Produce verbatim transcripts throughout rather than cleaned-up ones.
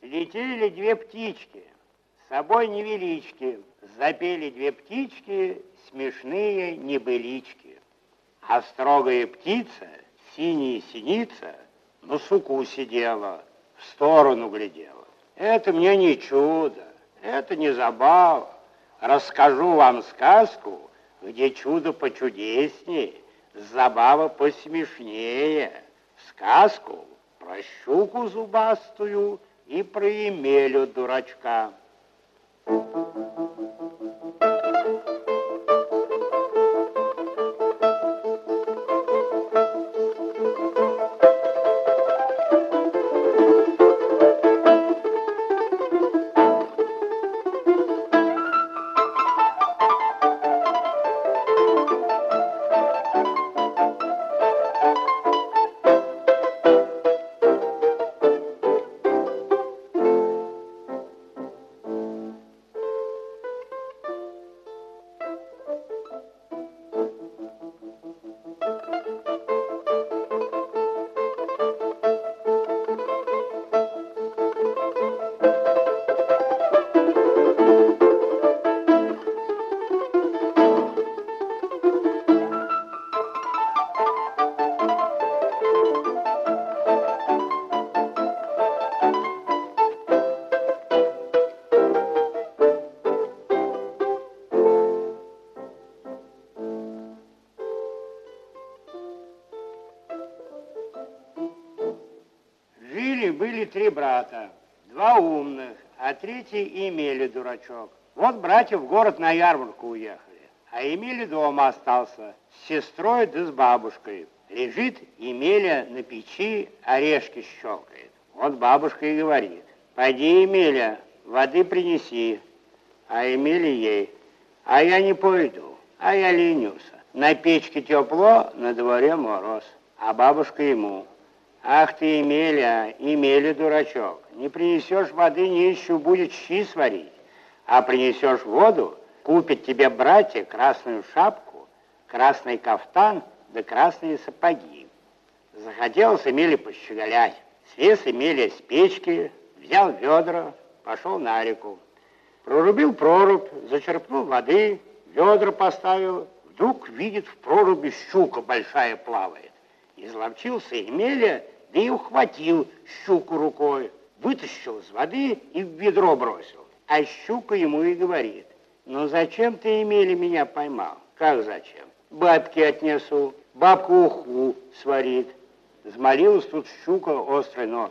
Летели две птички, с собой невелички, запели две птички смешные небылички. А строгая птица, синяя синица, на суку сидела, в сторону глядела. Это мне не чудо, это не забава. Расскажу вам сказку, где чудо почудеснее, забава посмешнее. Сказку про щуку зубастую и про Емелю дурачка. Были три брата, два умных, а третий Емеля дурачок. Вот братья в город на ярмарку уехали, а Емеля дома остался с сестрой да с бабушкой. Лежит Емеля на печи, орешки щелкает. Вот бабушка и говорит: пойди, Емеля, воды принеси. А Емеля ей: а я не пойду, а я ленюсь. На печке тепло, на дворе мороз. А бабушка ему: ах ты, Емеля, Емеля, дурачок, не принесешь воды, нищу будет щи сварить, а принесешь воду, купят тебе братья красную шапку, красный кафтан да красные сапоги. Захотелось Емеле пощеголять. Слез Емеля с печки, взял ведра, пошел на реку. Прорубил прорубь, зачерпнул воды, ведра поставил. Вдруг видит, в проруби щука большая плавает. Изловчился Емеля, да и ухватил щуку рукой, вытащил из воды и в ведро бросил. А щука ему и говорит: ну зачем ты, Емеля, меня поймал? Как зачем? Бабке отнесу, бабка уху сварит. Взмолилась тут щука острый нос: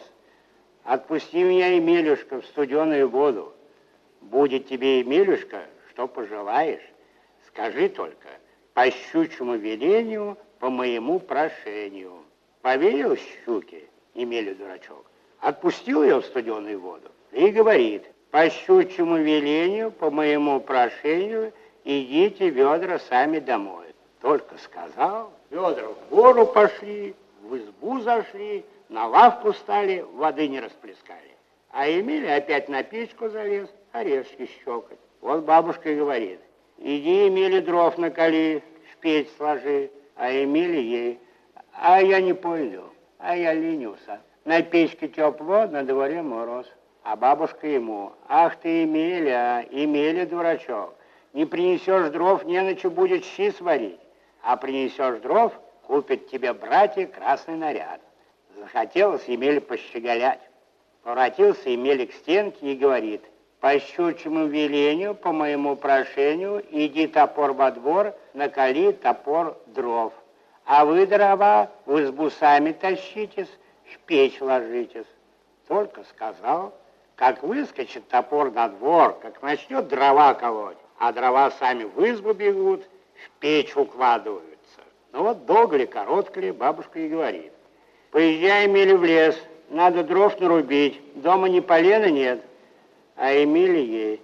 отпусти меня, Емелюшка, в студеную воду. Будет тебе, Емелюшка, что пожелаешь. Скажи только: по щучьему велению, по моему прошению. Поверил щуке Емеля дурачок, отпустил ее в студеную воду и говорит: по щучьему велению, по моему прошению, идите ведра сами домой. Только сказал, ведра в гору пошли, в избу зашли, на лавку стали, воды не расплескали. А Емеля опять на печку залез, орешки щелкать. Вот бабушка и говорит: иди, Емеля, дров накали, в печь сложи. А Емеля ей: а я не пойду, а я ленюся. На печке тепло, на дворе мороз. А бабушка ему: ах ты, Емеля, Емеля, дурачок, не принесешь дров, не на что будет щи сварить. А принесешь дров, купят тебе братья красный наряд. Захотелось Емеле пощеголять. Поворотился Емеля к стенке и говорит: по щучьему велению, по моему прошению, иди топор во двор, накали топор дров. А вы, дрова, в избу сами тащитесь, в печь ложитесь. Только сказал, как выскочит топор на двор, как начнет дрова колоть, а дрова сами в избу бегут, в печь укладываются. Ну вот долго ли, коротко ли, бабушка и говорит: поезжай, Емеля, в лес, надо дров нарубить, дома ни полена нет. А Емеля ей: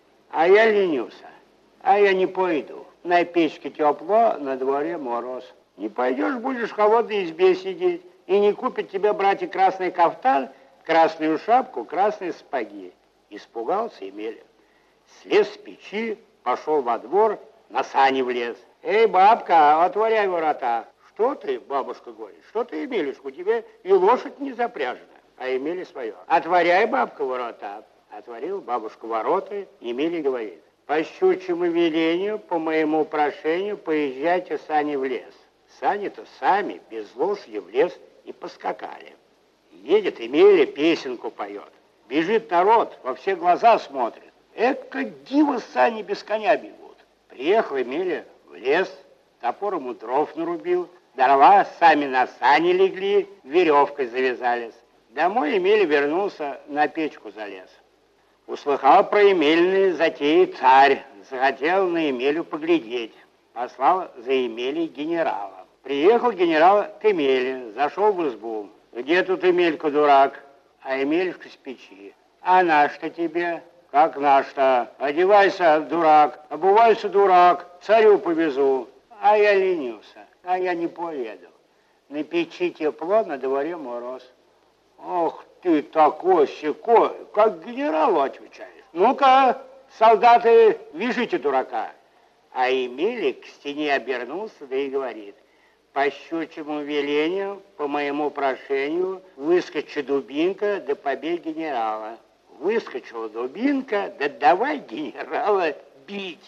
а я ленюся, а я не пойду. На печке тепло, на дворе мороз. Не пойдешь, будешь в холодной избе сидеть, и не купят тебе братья красный кафтан, красную шапку, красные сапоги. Испугался Емеля. Слез с печи, пошел во двор, на сани влез. Эй, бабка, отворяй ворота. Что ты, бабушка говорит, что ты, Емелюшка, у тебя и лошадь не запряжена. а Емеля свое. Отворяй, бабка, ворота. Отворил бабушка ворота, Емеля говорит: по щучьему велению, по моему прошению, поезжайте сани в лес. Сани-то сами, без лошади, в лес и поскакали. Едет Емеля, песенку поет. Бежит народ, во все глаза смотрит. Эка диво сани без коня бегут. Приехал Емеля в лес, топор ему дров нарубил, дрова сами на сани легли, веревкой завязались. Домой Емеля вернулся, на печку залез. Услыхал про Емельные затеи царь, захотел на Емелю поглядеть. Послал за Емелей генерала. Приехал генерал к Емеле, зашел в избу. Где тут Емелька, дурак? А Емелька с печи. А наш-то тебе? Как наш-то? Одевайся, дурак, обувайся, дурак, царю повезу. А я ленился, а я не поеду. На печи тепло, на дворе мороз. Ох ты такой-сякой, как генералу отвечаешь. Ну-ка, солдаты, вяжите дурака. А Емеля к стене обернулся, да и говорит: по щучьему велению, по моему прошению, выскочи дубинка, да побей генерала. Выскочила дубинка, да давай генерала бить.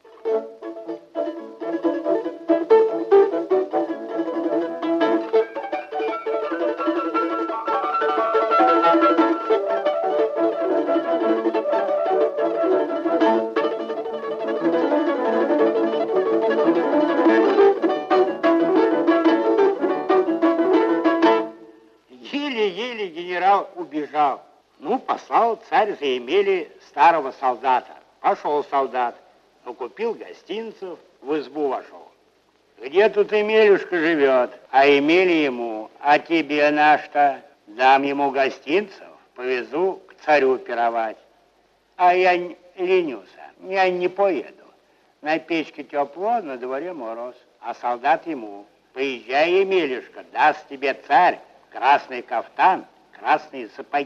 Еле-еле генерал убежал. Ну, послал царь за Емелей старого солдата. Пошел солдат, ну, купил гостинцев, в избу вошел. Где тут Емелюшка живет? А Емеля ему: а тебе на-что? Дам ему гостинцев, повезу к царю пировать. А я ленюся, я не поеду. На печке тепло, на дворе мороз. А солдат ему: поезжай, Емелюшка, даст тебе царь красный кафтан, красные сапоги.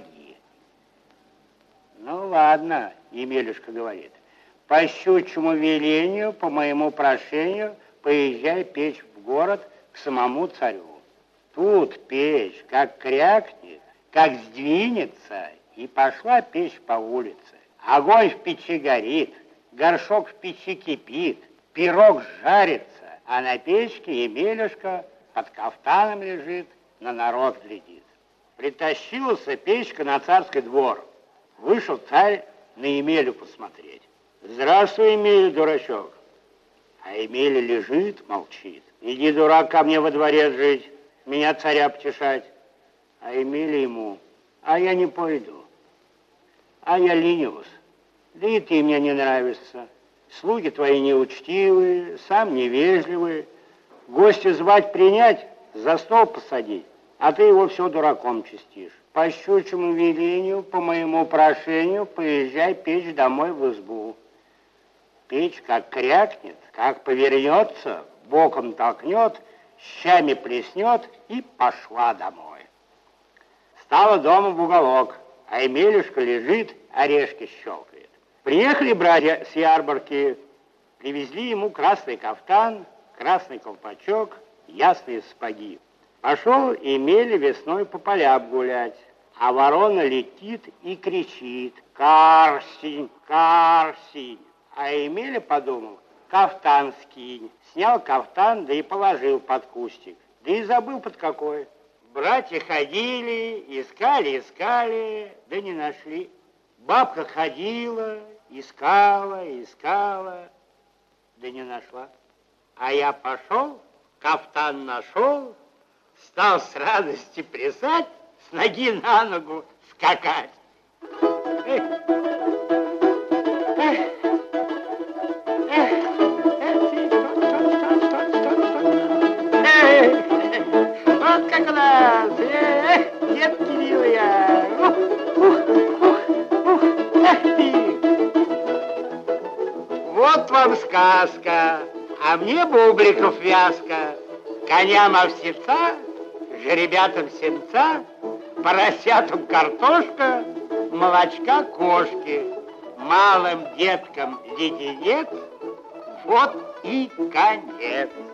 Ну, ладно, Емелюшка говорит, по щучьему велению, по моему прошению, поезжай печь в город к самому царю. Тут печь как крякнет, как сдвинется, и пошла печь по улице. Огонь в печи горит, горшок в печи кипит, пирог жарится, а на печке Емелюшка под кафтаном лежит, на народ глядит. Притащился печка на царский двор. Вышел царь на Емелю посмотреть. Здравствуй, Емеля, дурачок. А Емеля лежит, молчит. Иди, дурак, ко мне во дворе жить, меня царя потешать. А Емеля ему: а я не пойду. А я ленюсь. Да и ты мне не нравишься. Слуги твои неучтивые, сам невежливый. Гостя звать принять, за стол посадить, а ты его все дураком чистишь. По щучьему велению, по моему прошению, поезжай печь домой в избу. Печь как крякнет, как повернется, боком толкнет, щами плеснет и пошла домой. Стала дома в уголок, а Емелюшка лежит, орешки щелкает. Приехали братья с ярмарки, привезли ему красный кафтан, красный колпачок, ясные сапоги. Пошел Емеля весной по полям гулять, а ворона летит и кричит: «Карсень, Карсень!» А Емеля подумал: кафтан скинь. Снял кафтан, да и положил под кустик. Да и забыл под какой. Братья ходили, искали, искали, да не нашли. Бабка ходила, искала, искала, да не нашла. А я пошел, кафтан нашел, стал с радости плясать, с ноги на ногу скакать. Эх, эх, эх, эх, вот как у нас, эх, детки милые, ух, ух, ух, ух, эх ты. Вот вам сказка, а мне бубликов вязка, коням овсеца, жеребятам сенца, поросятам картошка, молочка кошки, малым деткам леденец, вот и конец.